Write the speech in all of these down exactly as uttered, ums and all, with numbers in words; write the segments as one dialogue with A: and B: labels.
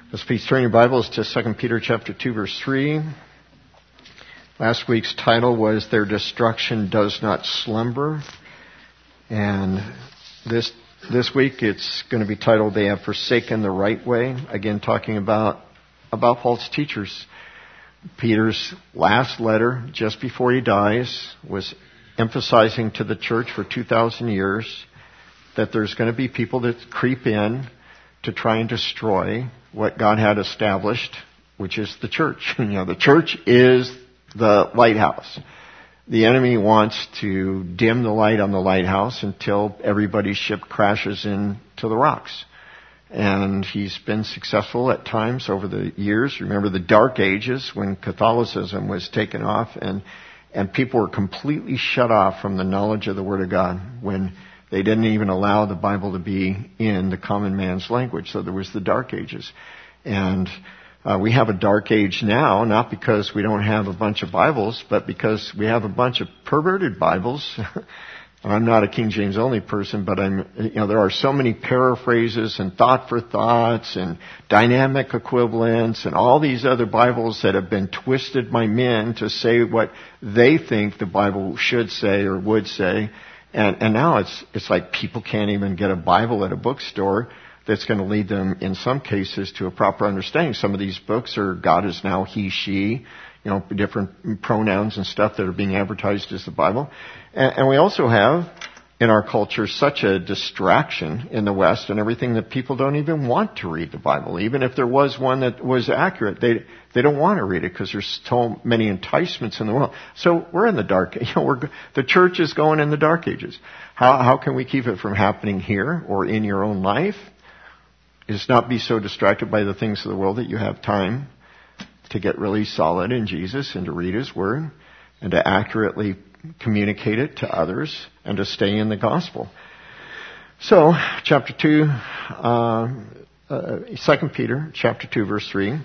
A: Let's please turn your Bibles to Second Peter chapter two, verse three. Last week's title was Their Destruction Does Not Slumber. And this this week it's going to be titled They Have Forsaken the Right Way. Again, talking about, about false teachers. Peter's last letter, just before he dies, was emphasizing to the church for two thousand years that there's going to be people that creep in to try and destroy what God had established, which is the church. You know, the church is the lighthouse. The enemy wants to dim the light on the lighthouse until everybody's ship crashes into the rocks. And he's been successful at times over the years. Remember the Dark Ages when Catholicism was taken off and, and people were completely shut off from the knowledge of the Word of God when they didn't even allow the Bible to be in the common man's language. So there was the Dark Ages. And uh, we have a Dark Age now, not because we don't have a bunch of Bibles, but because we have a bunch of perverted Bibles. I'm not a King James only person, but I'm, you know, there are so many paraphrases and thought for thoughts and dynamic equivalents and all these other Bibles that have been twisted by men to say what they think the Bible should say or would say. And, and now it's, it's like people can't even get a Bible at a bookstore that's going to lead them, in some cases, to a proper understanding. Some of these books are God is now he, she, you know, different pronouns and stuff that are being advertised as the Bible. And, and we also have, in our culture, such a distraction in the West and everything that people don't even want to read the Bible. Even if there was one that was accurate, they they don't want to read it because there's so many enticements in the world. So we're in the dark, you know, we're, the church is going in the Dark Ages. How, how can we keep it from happening here or in your own life? Is not be so distracted by the things of the world that you have time to get really solid in Jesus and to read His Word and to accurately communicate it to others and to stay in the gospel. So, chapter two, uh, uh, Second Peter, chapter two, verse three.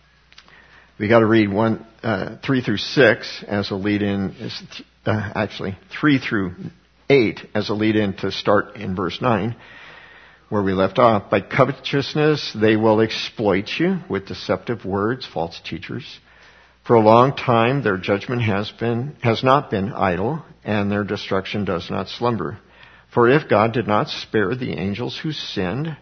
A: We got to read one, uh, three through six as a lead-in. Uh, actually, three through eight as a lead-in to start in verse nine, where we left off. By covetousness they will exploit you with deceptive words, false teachers. For a long time their judgment has been has not been idle, and their destruction does not slumber. For if God did not spare the angels who sinned,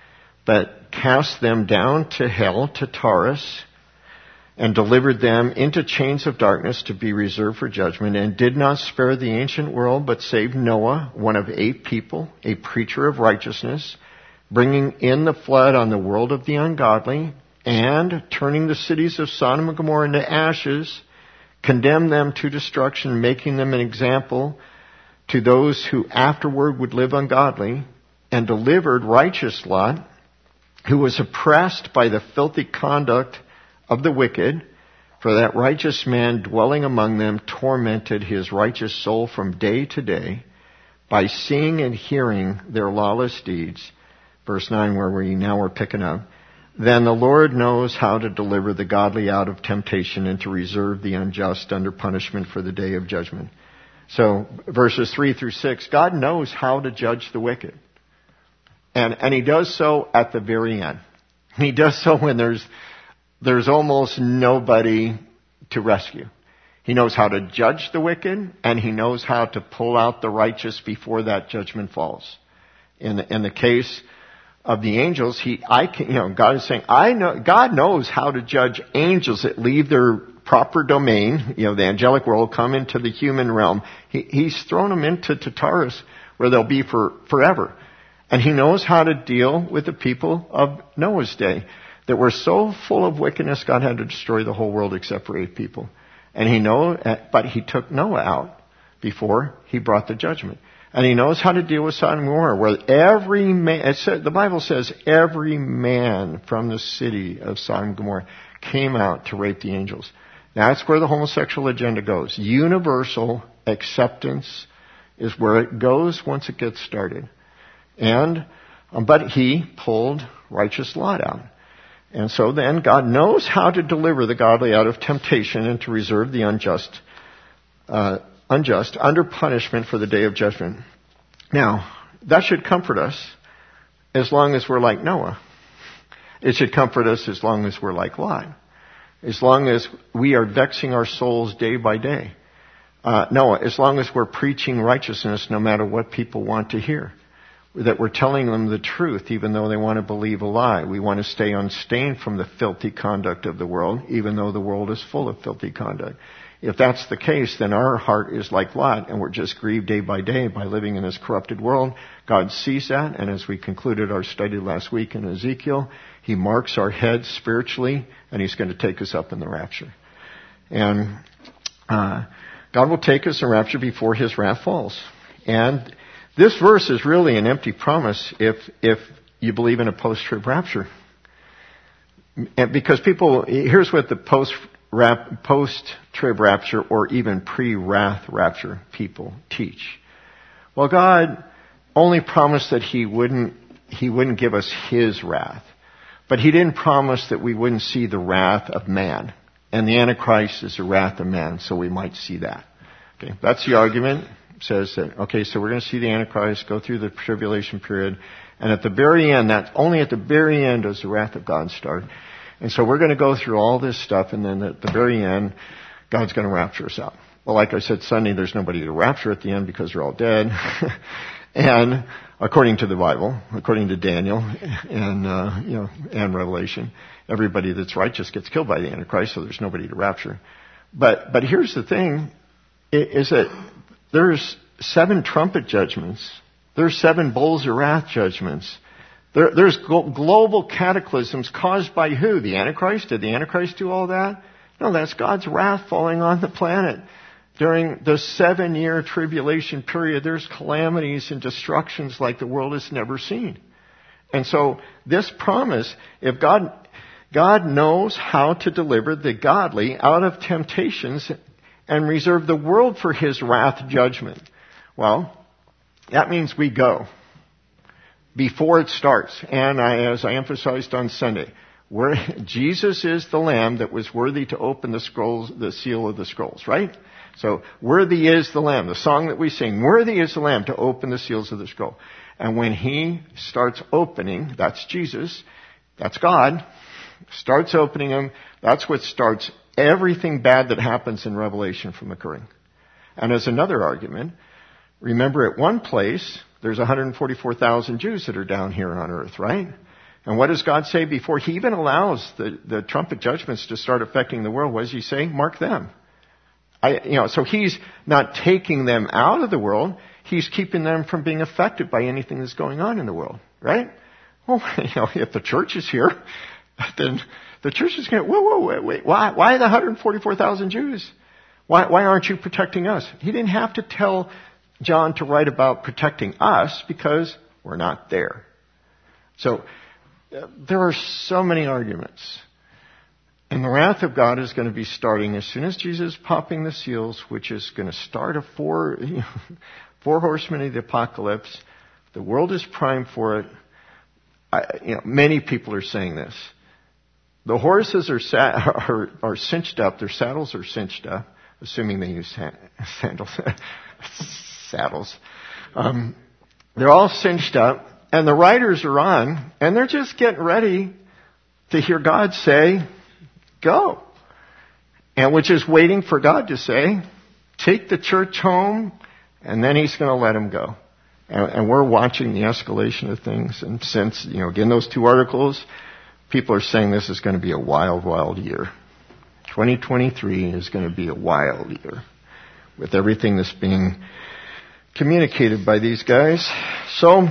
A: but cast them down to hell, to Taurus, and delivered them into chains of darkness to be reserved for judgment, and did not spare the ancient world, but saved Noah, one of eight people, a preacher of righteousness, bringing in the flood on the world of the ungodly, and turning the cities of Sodom and Gomorrah into ashes, condemned them to destruction, making them an example to those who afterward would live ungodly, and delivered righteous Lot, who was oppressed by the filthy conduct of the wicked, for that righteous man dwelling among them tormented his righteous soul from day to day by seeing and hearing their lawless deeds. Verse nine, where we now are picking up. Then the Lord knows how to deliver the godly out of temptation and to reserve the unjust under punishment for the day of judgment. So verses three through six, God knows how to judge the wicked. And, and He does so at the very end. He does so when there's, there's almost nobody to rescue. He knows how to judge the wicked, and He knows how to pull out the righteous before that judgment falls. In the, in the case of the angels, he, I can, you know, God is saying, I know, God knows how to judge angels that leave their proper domain, you know, the angelic world, come into the human realm. He, he's thrown them into Tartarus, where they'll be for forever. And He knows how to deal with the people of Noah's day that were so full of wickedness, God had to destroy the whole world except for eight people. And He know, but He took Noah out before He brought the judgment. And He knows how to deal with Sodom and Gomorrah, where every man, it said, the Bible says, every man from the city of Sodom and Gomorrah came out to rape the angels. Now, that's where the homosexual agenda goes. Universal acceptance is where it goes once it gets started. And, um, but He pulled righteous Lot out. And so then God knows how to deliver the godly out of temptation and to reserve the unjust, uh, unjust under punishment for the day of judgment. Now, that should comfort us as long as we're like Noah. It should comfort us as long as we're like Lot. As long as we are vexing our souls day by day. Uh, no, as long as we're preaching righteousness no matter what people want to hear. That we're telling them the truth even though they want to believe a lie. We want to stay unstained from the filthy conduct of the world even though the world is full of filthy conduct. If that's the case, then our heart is like Lot, and we're just grieved day by day by living in this corrupted world. God sees that, and as we concluded our study last week in Ezekiel, He marks our heads spiritually, and He's going to take us up in the rapture. And uh, God will take us in rapture before His wrath falls. And this verse is really an empty promise if if you believe in a post-trib rapture. And because people, here's what the post Rap, post-trib rapture or even pre-wrath rapture people teach. Well, God only promised that He wouldn't, He wouldn't give us His wrath. But He didn't promise that we wouldn't see the wrath of man. And the Antichrist is the wrath of man, so we might see that. Okay, that's the argument. It says that, okay, so we're going to see the Antichrist go through the tribulation period. And at the very end, that's only at the very end does the wrath of God start. And so we're going to go through all this stuff, and then at the very end, God's going to rapture us out. Well, like I said Sunday, there's nobody to rapture at the end because they're all dead. And according to the Bible, according to Daniel and uh, you know and Revelation, everybody that's righteous gets killed by the Antichrist, so there's nobody to rapture. But but here's the thing: is that there's seven trumpet judgments, there's seven bowls of wrath judgments. There, there's global cataclysms caused by who? The Antichrist? Did the Antichrist do all that? No, that's God's wrath falling on the planet. During the seven-year tribulation period, there's calamities and destructions like the world has never seen. And so this promise, if God, God knows how to deliver the godly out of temptations and reserve the world for His wrath judgment. Well, that means we go. Before it starts, and I, as I emphasized on Sunday, where Jesus is the Lamb that was worthy to open the scrolls, the seal of the scrolls, right? So, worthy is the Lamb, the song that we sing, worthy is the Lamb to open the seals of the scroll. And when He starts opening, that's Jesus, that's God, starts opening them, that's what starts everything bad that happens in Revelation from occurring. And as another argument, remember at one place, there's one hundred forty-four thousand Jews that are down here on earth, right? And what does God say before He even allows the, the trumpet judgments to start affecting the world? What does He say? Mark them. I, you know, so He's not taking them out of the world. He's keeping them from being affected by anything that's going on in the world, right? Well, you know, if the church is here, then the church is going, whoa, whoa, wait, wait, why, why the one hundred forty-four thousand Jews? Why, why aren't you protecting us? He didn't have to tell John to write about protecting us because we're not there. So uh, there are so many arguments. And the wrath of God is going to be starting as soon as Jesus is popping the seals, which is going to start a four, you know, four horsemen of the apocalypse. The world is primed for it. I, you know, many people are saying this. The horses are, sa- are, are cinched up. Their saddles are cinched up, assuming they use sa- sandals. saddles. Um, they're all cinched up, and the riders are on, and they're just getting ready to hear God say, go. And which is waiting for God to say, take the church home, and then He's going to let them go. And, and we're watching the escalation of things, and since, you know, again, those two articles, people are saying this is going to be a wild, wild year. twenty twenty-three is going to be a wild year with everything that's being communicated by these guys. So,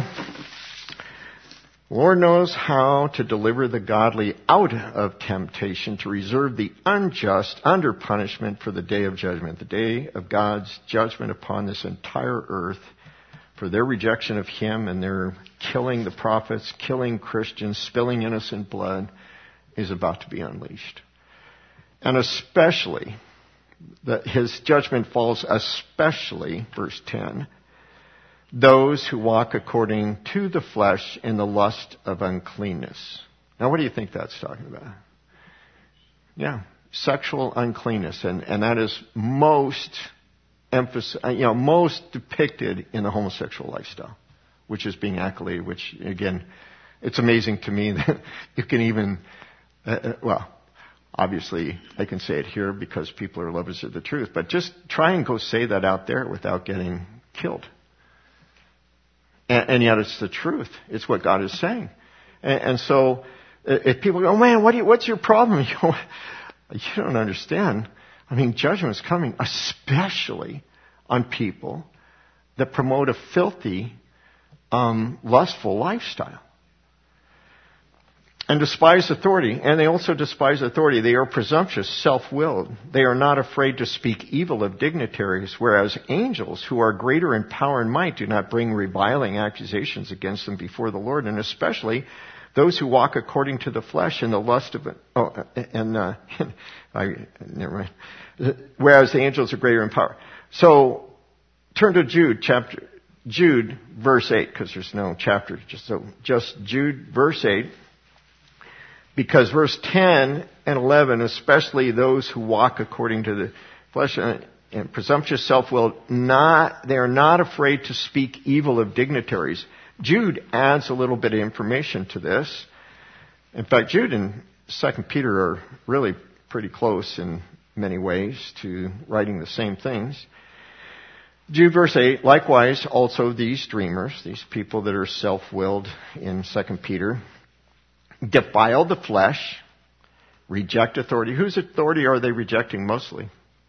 A: Lord knows how to deliver the godly out of temptation, to reserve the unjust under punishment for the day of judgment, the day of God's judgment upon this entire earth for their rejection of Him and their killing the prophets, killing Christians, spilling innocent blood is about to be unleashed. And especially, that His judgment falls especially, verse ten, those who walk according to the flesh in the lust of uncleanness. Now, what do you think that's talking about? Yeah, sexual uncleanness, and, and that is most emphasis, you know, most depicted in the homosexual lifestyle, which is being accoladed, which again, it's amazing to me that you can even, uh, well, obviously I can say it here because people are lovers of the truth, but just try and go say that out there without getting killed. And, and yet it's the truth. It's what God is saying. And, and so if people go, oh man, what do you, what's your problem? You know, you don't understand. I mean, judgment is coming, especially on people that promote a filthy, um, lustful lifestyle. And despise authority. And they also despise authority. They are presumptuous, self-willed. They are not afraid to speak evil of dignitaries, whereas angels, who are greater in power and might, do not bring reviling accusations against them before the Lord, and especially those who walk according to the flesh and the lust of it. Oh, and, uh, I, never mind. Whereas the angels are greater in power. So, turn to Jude, chapter, Jude, verse eight, because there's no chapter, just so, just Jude, verse eight. Because verse ten and eleven, especially those who walk according to the flesh and, and presumptuous self-will, not, they are not afraid to speak evil of dignitaries. Jude adds a little bit of information to this. In fact, Jude and Second Peter are really pretty close in many ways to writing the same things. Jude verse eight, likewise also these dreamers, these people that are self-willed in Second Peter, defile the flesh, reject authority. Whose authority are they rejecting mostly?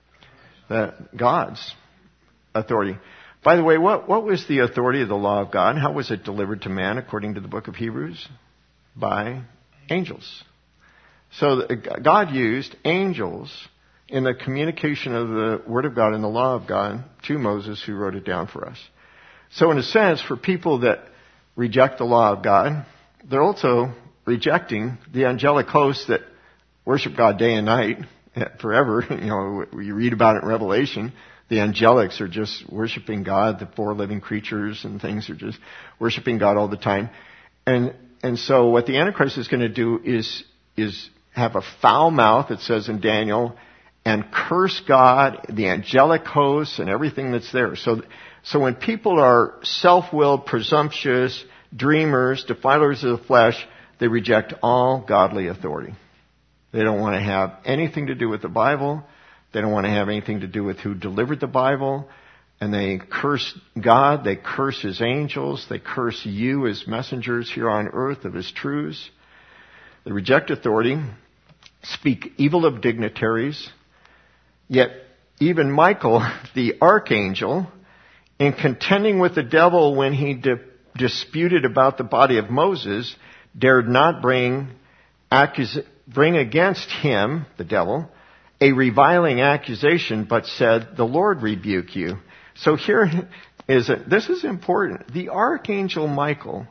A: The God's authority. By the way, what, what was the authority of the law of God? How was it delivered to man according to the book of Hebrews? By angels. So God used angels in the communication of the Word of God and the law of God to Moses, who wrote it down for us. So in a sense, for people that reject the law of God, they're also rejecting the angelic hosts that worship God day and night forever. You know, you read about it in Revelation. The angelics are just worshiping God. The four living creatures and things are just worshiping God all the time. And and so what the Antichrist is going to do is is have a foul mouth, it says in Daniel, and curse God, the angelic hosts, and everything that's there. So so when people are self-willed, presumptuous, dreamers, defilers of the flesh, they reject all godly authority. They don't want to have anything to do with the Bible. They don't want to have anything to do with who delivered the Bible. And they curse God. They curse His angels. They curse you as messengers here on earth of His truths. They reject authority, speak evil of dignitaries. Yet even Michael, the archangel, in contending with the devil when he di- disputed about the body of Moses, dared not bring accus- bring against him, the devil, a reviling accusation, but said, "The Lord rebuke you." So here is a, this is important. The archangel Michael,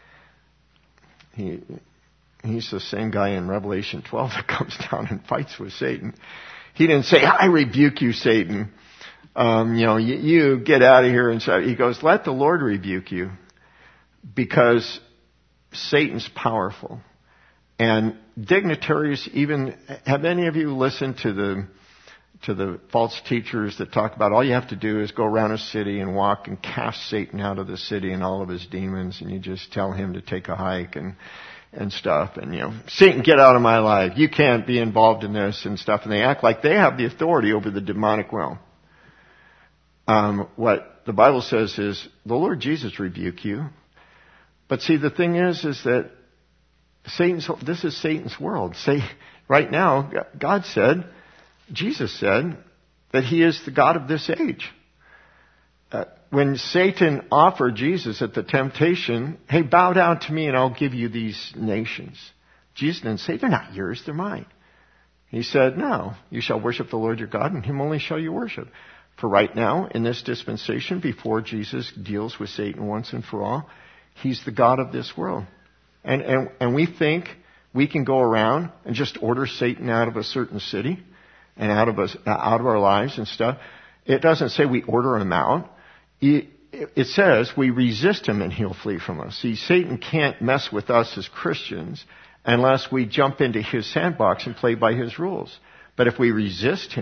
A: he he's the same guy in Revelation twelve that comes down and fights with Satan. He didn't say, "I rebuke you, Satan. Um, you know, you, you get out of here." And so he goes, "Let the Lord rebuke you," because Satan's powerful. And dignitaries, even, have any of you listened to the to the false teachers that talk about all you have to do is go around a city and walk and cast Satan out of the city and all of his demons, and you just tell him to take a hike and and stuff, and you know, Satan, get out of my life. You can't be involved in this and stuff, and they act like they have the authority over the demonic realm. Um, what the Bible says is, the Lord Jesus rebuke you. But see, the thing is, is that Satan's, this is Satan's world. Say, right now, God said, Jesus said, that He is the God of this age. Uh, when Satan offered Jesus at the temptation, "Hey, bow down to me and I'll give you these nations," Jesus didn't say, "They're not yours, they're mine." He said, "No, you shall worship the Lord your God, and Him only shall you worship." For right now, in this dispensation, before Jesus deals with Satan once and for all, He's the God of this world. And, and, and we think we can go around and just order Satan out of a certain city and out of us, out of our lives and stuff. It doesn't say we order him out. It says we resist him and he'll flee from us. See, Satan can't mess with us as Christians unless we jump into his sandbox and play by his rules. But if we resist him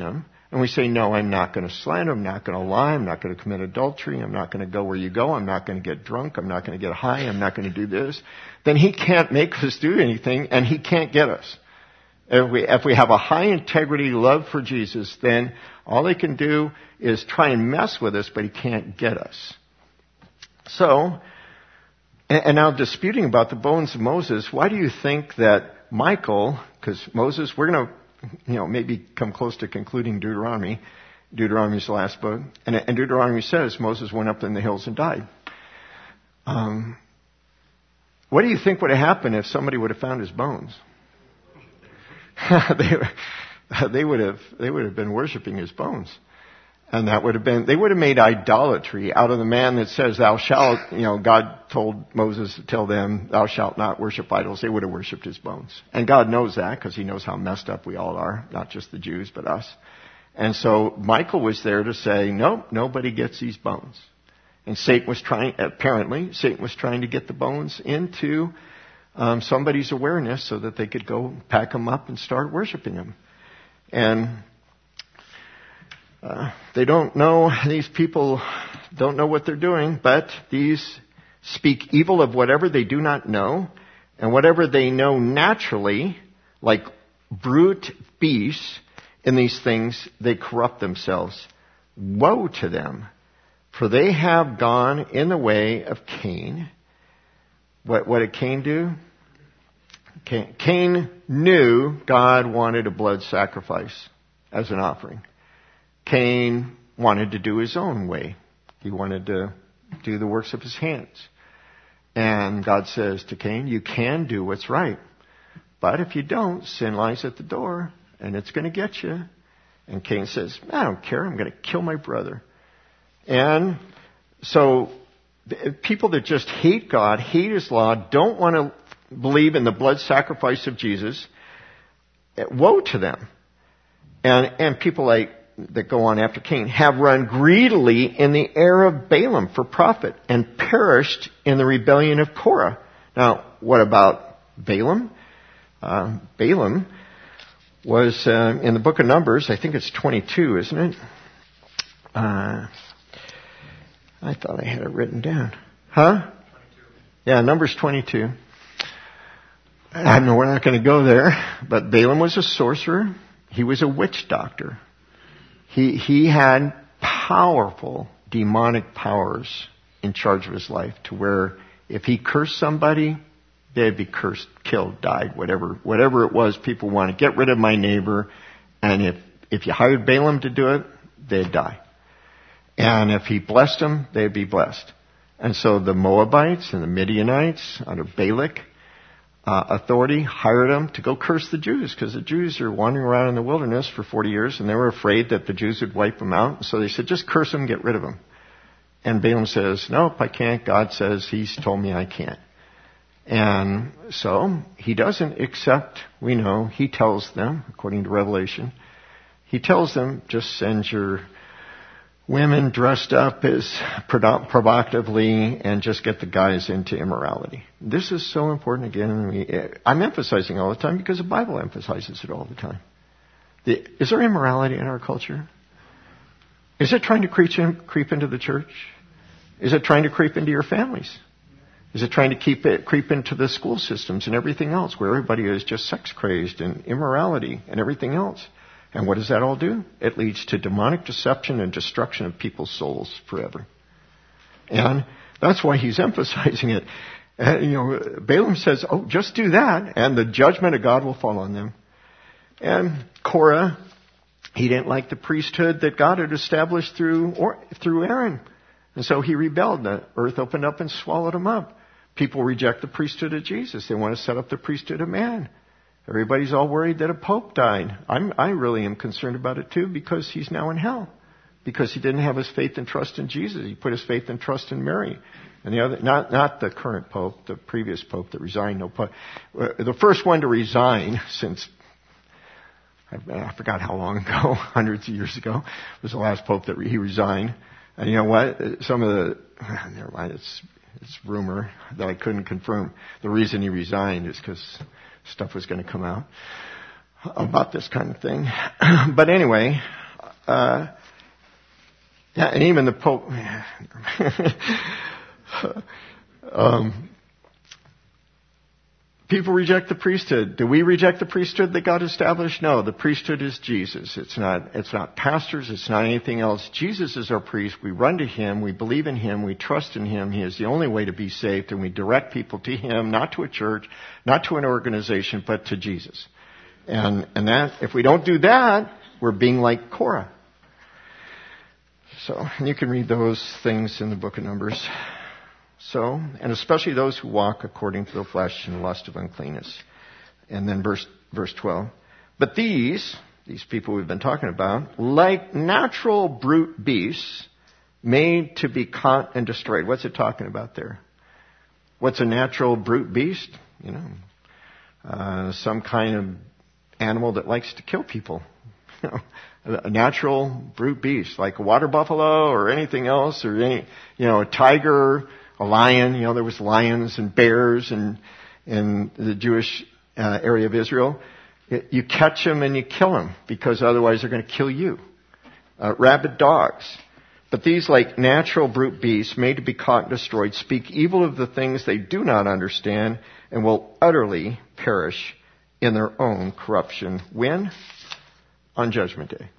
A: And we say, no, I'm not going to slander, I'm not going to lie, I'm not going to commit adultery, I'm not going to go where you go, I'm not going to get drunk, I'm not going to get high, I'm not going to do this, then he can't make us do anything, and he can't get us. If we, if we have a high integrity love for Jesus, then all he can do is try and mess with us, but he can't get us. So, and, and now disputing about the bones of Moses, why do you think that Michael, because Moses, we're going to, you know, maybe come close to concluding Deuteronomy. Deuteronomy's the last book. And, and Deuteronomy says Moses went up in the hills and died. Um, what do you think would have happened if somebody would have found his bones? they, they would have, they would have been worshiping his bones. And that would have been, they would have made idolatry out of the man that says, thou shalt, you know, God told Moses to tell them, thou shalt not worship idols. They would have worshipped his bones. And God knows that because he knows how messed up we all are, not just the Jews, but us. And so Michael was there to say, nope, nobody gets these bones. And Satan was trying, apparently, Satan was trying to get the bones into um, somebody's awareness so that they could go pack them up and start worshiping him. And Uh, they don't know, these people don't know what they're doing, but these speak evil of whatever they do not know, and whatever they know naturally, like brute beasts, in these things they corrupt themselves. Woe to them, for they have gone in the way of Cain. What, what did Cain do? Cain, Cain knew God wanted a blood sacrifice as an offering. Cain wanted to do his own way. He wanted to do the works of his hands. And God says to Cain, you can do what's right. But if you don't, sin lies at the door, and it's going to get you. And Cain says, I don't care, I'm going to kill my brother. And so people that just hate God, hate his law, don't want to believe in the blood sacrifice of Jesus, woe to them. And, and people like that go on after Cain, have run greedily in the error of Balaam for profit and perished in the rebellion of Korah. Now, what about Balaam? Uh, Balaam was uh, in the book of Numbers, I think it's twenty-two, isn't it? Uh, I thought I had it written down. Huh? twenty-two. Yeah, Numbers twenty-two. I know we're not going to go there, but Balaam was a sorcerer. He was a witch doctor. He he had powerful demonic powers in charge of his life to where if he cursed somebody, they'd be cursed, killed, died, whatever whatever it was. People want to get rid of my neighbor, and if if you hired Balaam to do it, they'd die. And if he blessed them, they'd be blessed. And so the Moabites and the Midianites under Balak Uh, authority hired them to go curse the Jews because the Jews are wandering around in the wilderness for forty years and they were afraid that the Jews would wipe them out. So they said, just curse them, get rid of them. And Balaam says, nope, I can't. God says he's told me I can't. And so he doesn't accept, we know, he tells them, according to Revelation, he tells them, just send your women dressed up as provocatively and just get the guys into immorality. This is so important again. I'm emphasizing all the time because the Bible emphasizes it all the time. The, is there immorality in our culture? Is it trying to creep, in, creep into the church? Is it trying to creep into your families? Is it trying to keep it, creep into the school systems and everything else where everybody is just sex crazed and immorality and everything else? And what does that all do? It leads to demonic deception and destruction of people's souls forever. And that's why he's emphasizing it. And, you know, Balaam says, oh, just do that, and the judgment of God will fall on them. And Korah, he didn't like the priesthood that God had established through or, through Aaron. And so he rebelled. The earth opened up and swallowed him up. People reject the priesthood of Jesus. They want to set up the priesthood of man. Everybody's all worried that a pope died. I'm, I really am concerned about it too because he's now in hell. Because he didn't have his faith and trust in Jesus. He put his faith and trust in Mary. And the other, not, not the current pope, the previous pope that resigned. No pope. The first one to resign since, I forgot how long ago, hundreds of years ago, was the last pope that he resigned. And you know what? Some of the, never mind, it's, it's rumor that I couldn't confirm. The reason he resigned is because stuff was going to come out about this kind of thing. But anyway, Uh, yeah, and even the Pope. um, people reject the priesthood. Do we reject the priesthood that God established? No, the priesthood is Jesus. It's not, it's not pastors. It's not anything else. Jesus is our priest. We run to Him. We believe in Him. We trust in Him. He is the only way to be saved. And we direct people to Him, not to a church, not to an organization, but to Jesus. And, and that, if we don't do that, we're being like Korah. So, and you can read those things in the book of Numbers. So, and especially those who walk according to the flesh and lust of uncleanness. And then verse, verse twelve. But these, these people we've been talking about, like natural brute beasts, made to be caught and destroyed. What's it talking about there? What's a natural brute beast? You know, uh, some kind of animal that likes to kill people. You know, a natural brute beast, like a water buffalo or anything else, or any, you know, a tiger, a lion. You know, there was lions and bears in in the Jewish uh, area of Israel. It, you catch them and you kill them because otherwise they're going to kill you. Uh, rabid dogs. But these, like natural brute beasts, made to be caught and destroyed, speak evil of the things they do not understand and will utterly perish in their own corruption. When? On Judgment Day.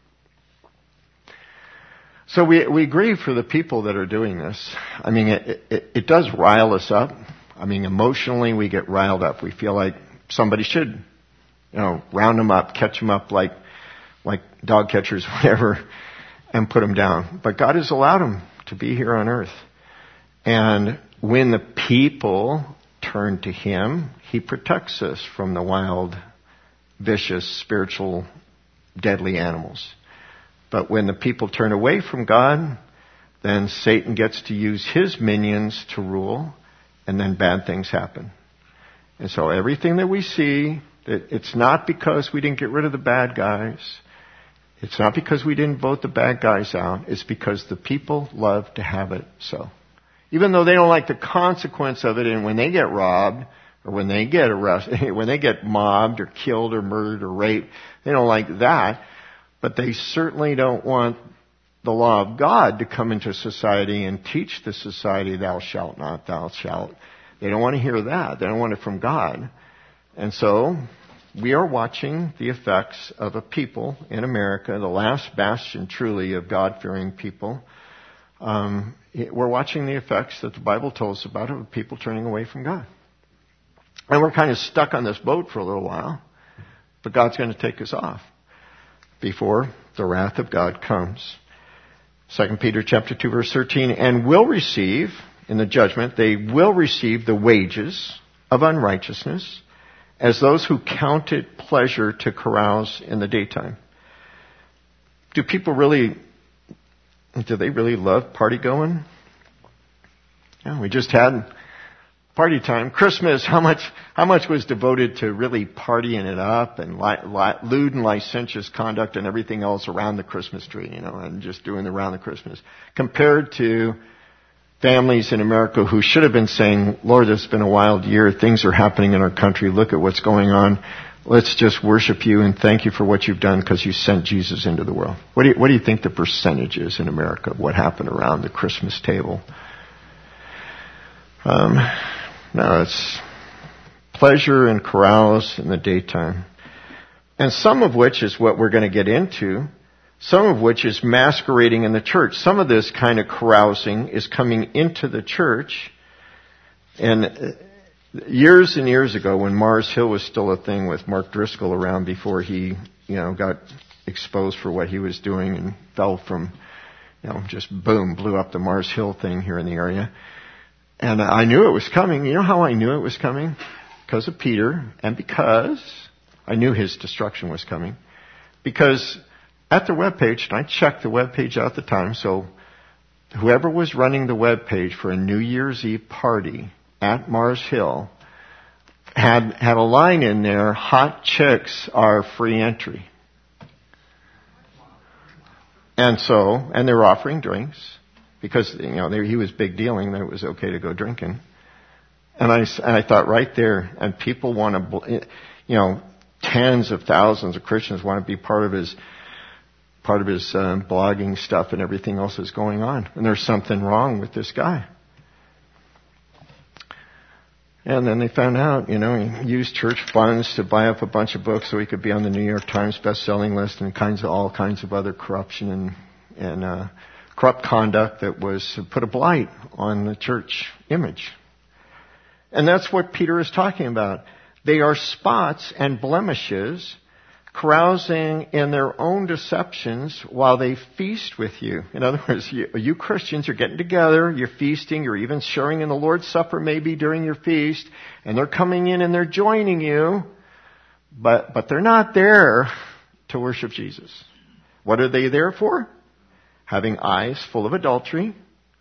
A: So we we grieve for the people that are doing this. I mean, it, it, it does rile us up. I mean, emotionally we get riled up. We feel like somebody should, you know, round them up, catch them up like like dog catchers, whatever, and put them down. But God has allowed them to be here on earth. And when the people turn to Him, He protects us from the wild, vicious, spiritual, deadly animals. But when the people turn away from God, then Satan gets to use his minions to rule, and then bad things happen. And so everything that we see, it's not because we didn't get rid of the bad guys. It's not because we didn't vote the bad guys out. It's because the people love to have it so. Even though they don't like the consequence of it, and when they get robbed, or when they get arrested, when they get mobbed or killed or murdered or raped, they don't like that. But they certainly don't want the law of God to come into society and teach the society, thou shalt not, thou shalt. They don't want to hear that. They don't want it from God. And so we are watching the effects of a people in America, the last bastion truly of God-fearing people. Um, we're watching the effects that the Bible tells us about of people turning away from God. And we're kind of stuck on this boat for a little while, but God's going to take us off before the wrath of God comes. Second Peter chapter two, verse thirteen, and will receive, in the judgment, they will receive the wages of unrighteousness as those who count it pleasure to carouse in the daytime. Do people really, do they really love party going? Yeah, we just had party time. Christmas, how much how much was devoted to really partying it up and li- li- lewd and licentious conduct and everything else around the Christmas tree, you know, and just doing around the Christmas, compared to families in America who should have been saying, Lord, it's been a wild year. Things are happening in our country. Look at what's going on. Let's just worship you and thank you for what you've done because you sent Jesus into the world. What do you, what do you think the percentage is in America of what happened around the Christmas table? Um, no, it's pleasure and carouse in the daytime. And some of which is what we're going to get into. Some of which is masquerading in the church. Some of this kind of carousing is coming into the church. And years and years ago, when Mars Hill was still a thing with Mark Driscoll around before he, you know, got exposed for what he was doing and fell from, you know, just boom, blew up the Mars Hill thing here in the area. And I knew it was coming. You know how I knew it was coming? Because of Peter, and because I knew his destruction was coming. Because at the webpage, and I checked the webpage out at the time, so whoever was running the webpage for a New Year's Eve party at Mars Hill had had a line in there, hot chicks are free entry. And so, and they were offering drinks. Because, you know, he was big dealing that it was okay to go drinking. And I, and I thought right there, and people want to, you know, tens of thousands of Christians want to be part of his part of his uh, blogging stuff and everything else is going on. And there's something wrong with this guy. And then they found out, you know, he used church funds to buy up a bunch of books so he could be on the New York Times best-selling list and kinds of all kinds of other corruption and, and uh, corrupt conduct that was put a blight on the church image. And that's what Peter is talking about. They are spots and blemishes carousing in their own deceptions while they feast with you. In other words, you, you Christians are getting together, you're feasting, you're even sharing in the Lord's Supper maybe during your feast, and they're coming in and they're joining you, but, but they're not there to worship Jesus. What are they there for? Having eyes full of adultery,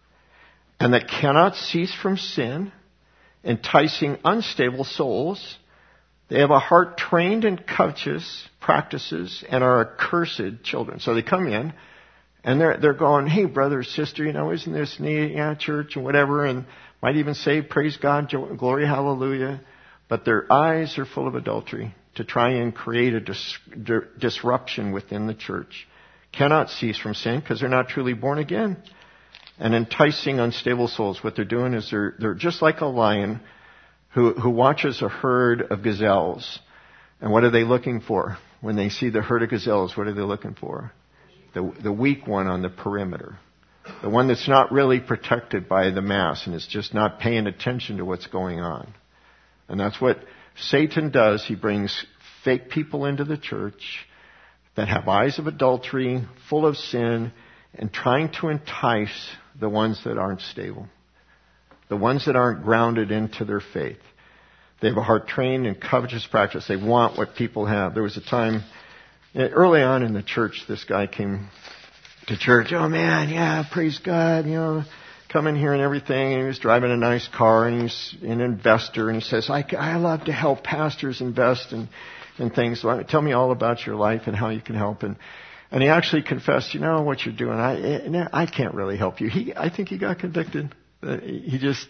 A: and that cannot cease from sin, enticing unstable souls. They have a heart trained in covetous practices and are accursed children. So they come in and they're they're going, hey, brother, sister, you know, isn't this neat? Yeah, church and whatever, and might even say, praise God, glory, hallelujah. But their eyes are full of adultery to try and create a dis- di- disruption within the church. Cannot cease from sin because they're not truly born again. And enticing unstable souls. What they're doing is they're they're just like a lion who who watches a herd of gazelles. And what are they looking for? When they see the herd of gazelles, what are they looking for? The the weak one on the perimeter. The one that's not really protected by the mass and is just not paying attention to what's going on. And that's what Satan does. He brings fake people into the church that have eyes of adultery, full of sin, and trying to entice the ones that aren't stable. The ones that aren't grounded into their faith. They have a heart trained in covetous practice. They want what people have. There was a time, early on in the church, this guy came to church. Oh man, yeah, praise God, you know, come in here and everything. And he was driving a nice car and he's an investor. And he says, I, I love to help pastors invest in, in things. So tell me all about your life and how you can help. And And he actually confessed, you know, what you're doing, I I can't really help you. He, I think he got convicted. He just,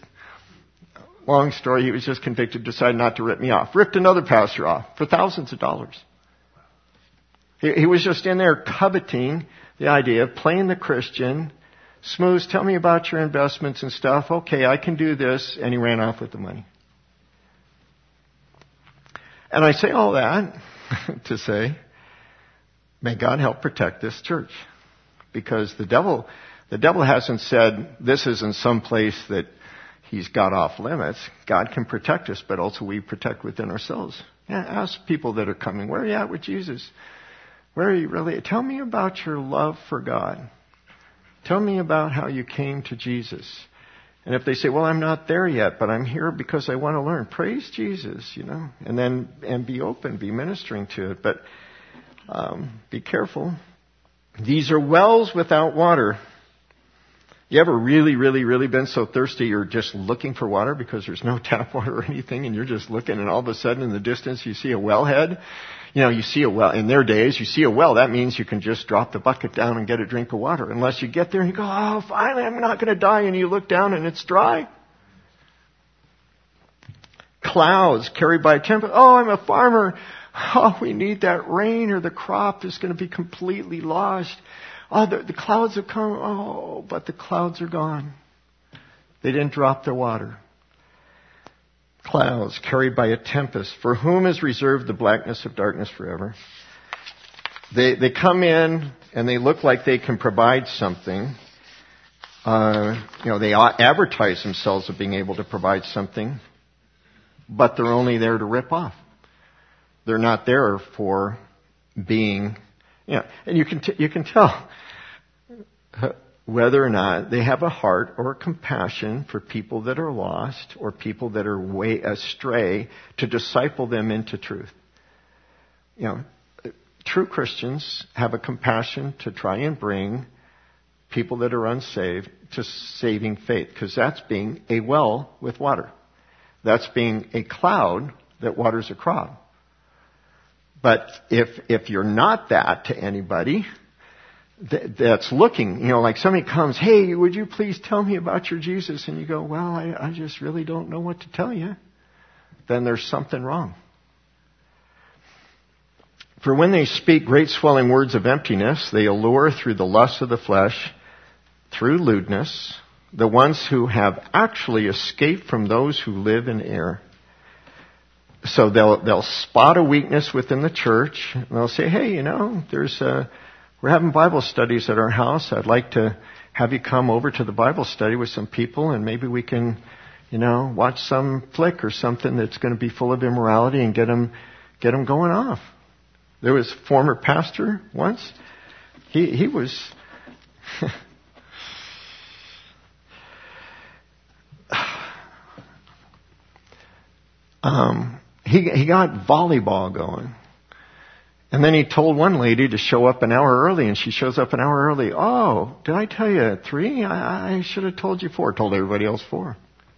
A: long story, he was just convicted, decided not to rip me off. Ripped another pastor off for thousands of dollars. He, he was just in there coveting the idea of playing the Christian. Smooth, tell me about your investments and stuff. Okay, I can do this. And he ran off with the money. And I say all that to say, may God help protect this church. Because the devil, the devil hasn't said this isn't some place that he's got off limits. God can protect us, but also we protect within ourselves. Yeah, ask people that are coming, where are you at with Jesus? Where are you really? Tell me about your love for God. Tell me about how you came to Jesus. And if they say, well, I'm not there yet, but I'm here because I want to learn. Praise Jesus, you know, and then, and be open, be ministering to it. But Um, be careful. These are wells without water. You ever really, really, really been so thirsty you're just looking for water because there's no tap water or anything and you're just looking and all of a sudden in the distance you see a wellhead? You know, you see a well, in their days, you see a well, that means you can just drop the bucket down and get a drink of water. Unless you get there and you go, oh, finally, I'm not going to die. And you look down and it's dry. Clouds carried by a tempest. Oh, I'm a farmer. Oh, we need that rain or the crop is going to be completely lost. Oh, the, the clouds have come. Oh, but the clouds are gone. They didn't drop their water. Clouds carried by a tempest. For whom is reserved the blackness of darkness forever? They they come in and they look like they can provide something. Uh, you know, they advertise themselves as being able to provide something, but they're only there to rip off. They're not there for being, you know, and you can t- you can tell whether or not they have a heart or a compassion for people that are lost or people that are way astray to disciple them into truth. You know, true Christians have a compassion to try and bring people that are unsaved to saving faith, because that's being a well with water. That's being a cloud that waters a crop. But if if you're not that to anybody th- that's looking, you know, like somebody comes, hey, would you please tell me about your Jesus? And you go, well, I, I just really don't know what to tell you. Then there's something wrong. For when they speak great swelling words of emptiness, they allure through the lust of the flesh, through lewdness, the ones who have actually escaped from those who live in error. So they'll they'll spot a weakness within the church, and they'll say, hey, you know, there's a, we're having Bible studies at our house. I'd like to have you come over to the Bible study with some people, and maybe we can, you know, watch some flick or something that's going to be full of immorality and get them, get them going off. There was a former pastor once. He he was um, he he got volleyball going, and then he told one lady to show up an hour early, and she shows up an hour early. Oh, did I tell you at three? I, I should have told you four. Told everybody else four.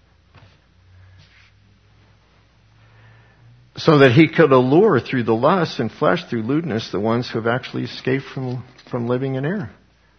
A: So that he could allure through the lust and flesh, through lewdness, the ones who have actually escaped from, from living in error.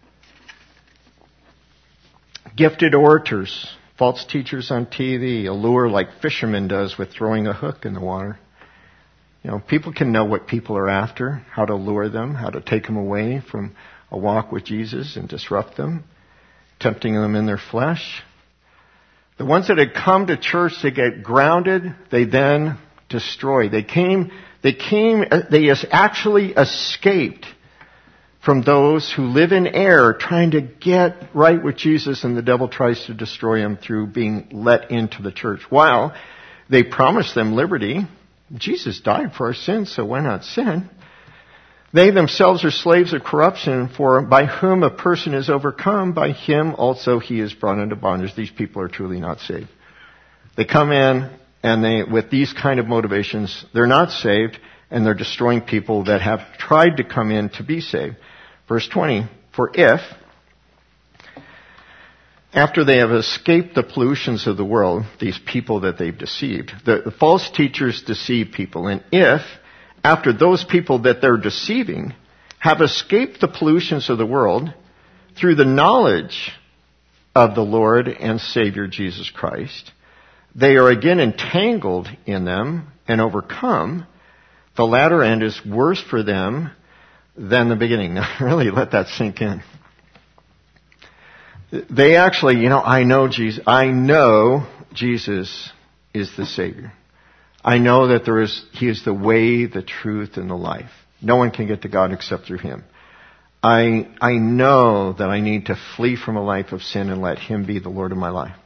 A: Gifted orators, false teachers on T V, allure like fishermen does with throwing a hook in the water. You know, people can know what people are after, how to lure them, how to take them away from a walk with Jesus and disrupt them, tempting them in their flesh. The ones that had come to church to get grounded, they then destroyed. They came, they came, they actually escaped from those who live in error, trying to get right with Jesus, and the devil tries to destroy them through being let into the church. While they promise them liberty, Jesus died for our sins, so why not sin? They themselves are slaves of corruption, for by whom a person is overcome, by him also he is brought into bondage. These people are truly not saved. They come in, and they, with these kind of motivations, they're not saved, and they're destroying people that have tried to come in to be saved. Verse twenty, for if, after they have escaped the pollutions of the world, these people that they've deceived, the, the false teachers deceive people, and if, after those people that they're deceiving have escaped the pollutions of the world through the knowledge of the Lord and Savior Jesus Christ, they are again entangled in them and overcome, the latter end is worse for them than the beginning. Now, really let that sink in. They actually, you know, I know Jesus, I know Jesus is the Savior. I know that there is, He is the way, the truth, and the life. No one can get to God except through Him. I, I know that I need to flee from a life of sin and let Him be the Lord of my life.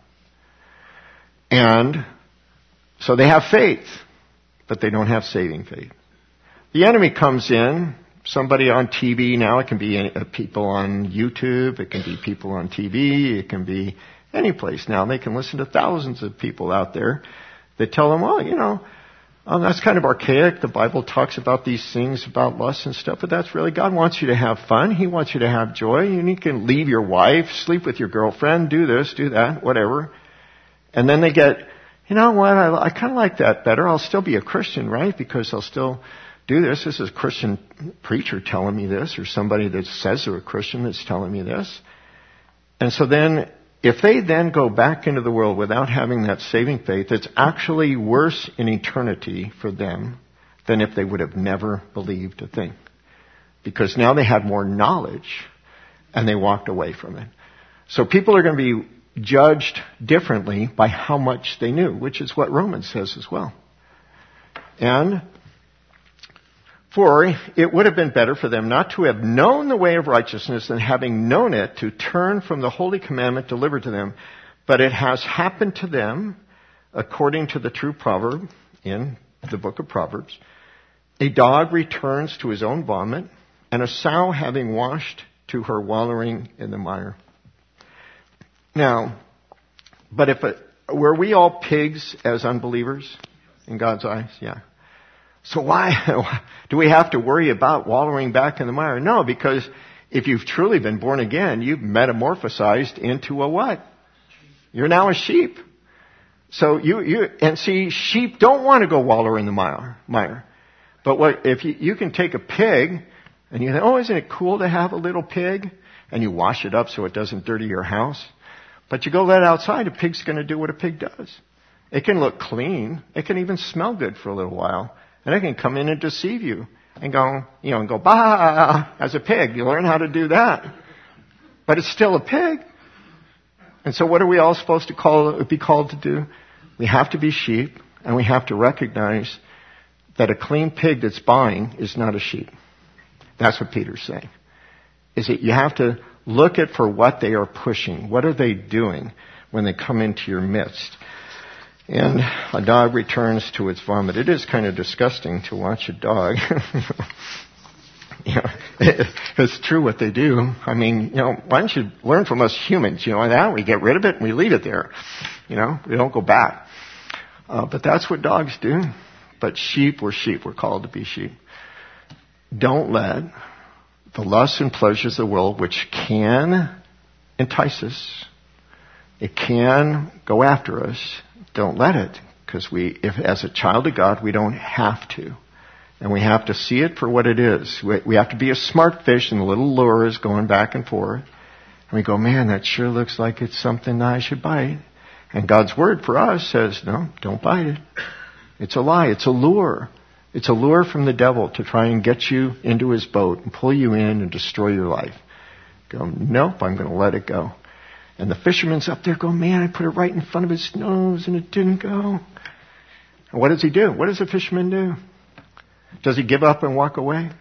A: And so they have faith, but they don't have saving faith. The enemy comes in, somebody on T V now, it can be any, uh, people on YouTube, it can be people on T V, it can be any place now. They can listen to thousands of people out there that tell them, well, you know, um, that's kind of archaic. The Bible talks about these things, about lust and stuff, but that's really, God wants you to have fun. He wants you to have joy. You can leave your wife, sleep with your girlfriend, do this, do that, whatever. And then they get, you know what, I, I kind of like that better. I'll still be a Christian, right? Because I'll still do this. This is a Christian preacher telling me this, or somebody that says they're a Christian that's telling me this. And so then, if they then go back into the world without having that saving faith, it's actually worse in eternity for them than if they would have never believed a thing. Because now they had more knowledge, and they walked away from it. So people are going to be judged differently by how much they knew, which is what Romans says as well. And for it would have been better for them not to have known the way of righteousness than having known it to turn from the holy commandment delivered to them. But it has happened to them, according to the true proverb in the book of Proverbs, a dog returns to his own vomit, and a sow having washed to her wallowing in the mire. Now, but if it, were we all pigs as unbelievers in God's eyes? Yeah. So why do we have to worry about wallowing back in the mire? No, because if you've truly been born again, you've metamorphosized into a what? You're now a sheep. So you, you, and see, sheep don't want to go wallow in the mire. mire. But what, if you, you can take a pig and you think, oh, isn't it cool to have a little pig? And you wash it up so it doesn't dirty your house. But you go let it outside, a pig's going to do what a pig does. It can look clean. It can even smell good for a little while. And it can come in and deceive you. and go, you know, and go, bah, as a pig. You learn how to do that. But it's still a pig. And so what are we all supposed to call, be called to do? We have to be sheep, and we have to recognize that a clean pig that's buying is not a sheep. That's what Peter's saying. Is that you have to look at for what they are pushing. What are they doing when they come into your midst? And a dog returns to its vomit. It is kind of disgusting to watch a dog. You know, it's true what they do. I mean, you know, why don't you learn from us humans? You know, that we get rid of it and we leave it there. You know, we don't go back. Uh, but that's what dogs do. But sheep, we're sheep. We're called to be sheep. Don't let the lusts and pleasures of the world, which can entice us, it can go after us. Don't let it, because we, if as a child of God, we don't have to. And we have to see it for what it is. We, we have to be a smart fish and the little lure is going back and forth. And we go, man, that sure looks like it's something I should bite. And God's word for us says, no, don't bite it. It's a lie. It's a lure. It's a lure from the devil to try and get you into his boat and pull you in and destroy your life. Go, nope, I'm going to let it go. And the fisherman's up there going, man, I put it right in front of his nose and it didn't go. And what does he do? What does a fisherman do? Does he give up and walk away?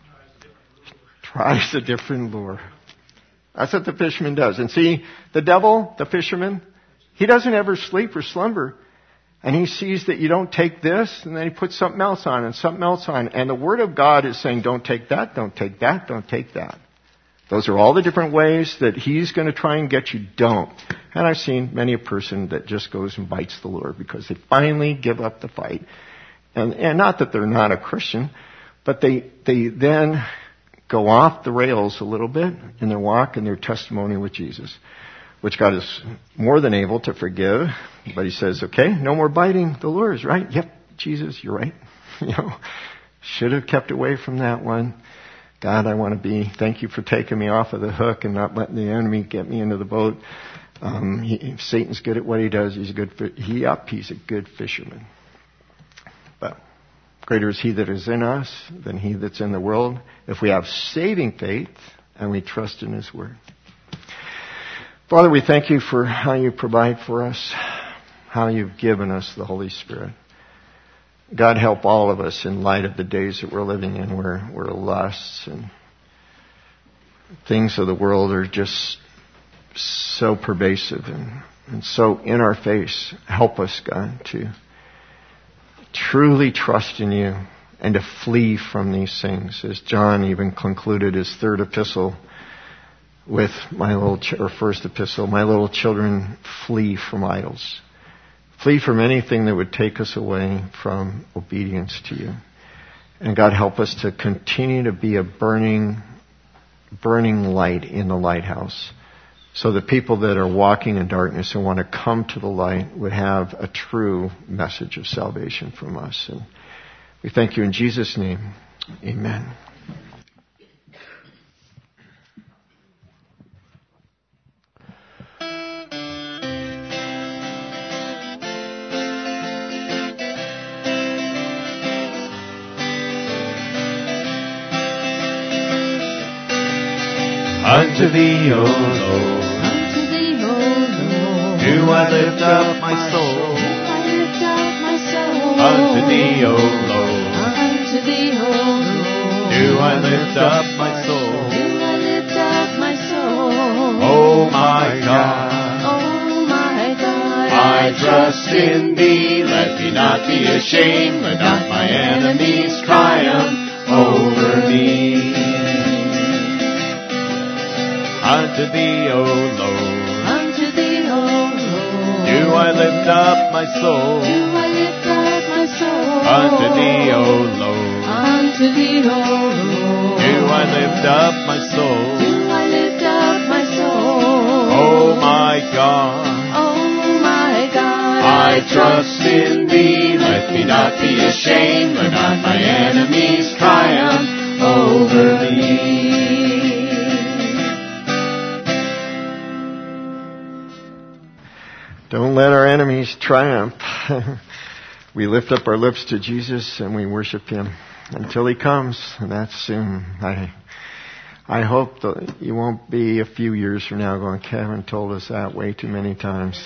A: Tries a different lure. That's what the fisherman does. And see, the devil, the fisherman, he doesn't ever sleep or slumber. And he sees that you don't take this, and then he puts something else on and something else on. And the Word of God is saying, don't take that, don't take that, don't take that. Those are all the different ways that he's going to try and get you. Don't. And I've seen many a person that just goes and bites the lure because they finally give up the fight. And, and not that they're not a Christian, but they, they then go off the rails a little bit in their walk and their testimony with Jesus, which God is more than able to forgive. But he says, okay, no more biting the lures, right? Yep, Jesus, you're right. You know, should have kept away from that one. God, I want to be, thank you for taking me off of the hook and not letting the enemy get me into the boat. Um, he, Satan's good at what he does. He's a good, he up, he's a good fisherman. But greater is he that is in us than he that's in the world, if we have saving faith and we trust in his word. Father, we thank you for how you provide for us, how you've given us the Holy Spirit. God, help all of us in light of the days that we're living in where, where lusts and things of the world are just so pervasive and, and so in our face. Help us, God, to truly trust in you and to flee from these things. As John even concluded his third epistle with my little, ch- or first epistle, my little children, flee from idols. Flee from anything that would take us away from obedience to you. And God, help us to continue to be a burning, burning light in the lighthouse, so that people that are walking in darkness and want to come to the light would have a true message of salvation from us. And we thank you in Jesus' name. Amen.
B: Unto thee, O Lord,
C: unto thee, O Lord,
B: do I lift up my soul.
C: do I lift up my soul.
B: Unto thee, O Lord,
C: unto thee, O Lord,
B: do I lift up my soul.
C: do I lift up my soul.
B: Oh my God,
C: oh my God,
B: I trust in thee. Let me not be ashamed. Let not my enemies triumph over me. Unto thee, O Lord,
C: unto thee, O Lord,
B: do I lift up my soul.
C: do I lift up my soul.
B: Unto thee, O Lord,
C: unto thee, O Lord,
B: do I lift up my soul.
C: do I lift up my soul.
B: Oh my God,
C: oh my God,
B: I trust in thee. Let me not be ashamed. Let not my enemies triumph over me.
A: Don't let our enemies triumph. We lift up our lips to Jesus and we worship him. until He comes, and that's soon. I I hope that you won't be a few years from now going, Kevin told us that way too many times.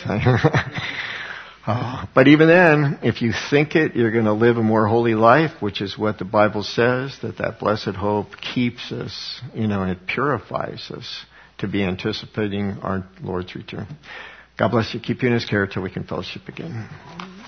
A: Oh, but even then, if you think it, you're going to live a more holy life, which is what the Bible says, that that blessed hope keeps us, you know, and it purifies us to be anticipating our Lord's return. God bless you. Keep you in His care till we can fellowship again.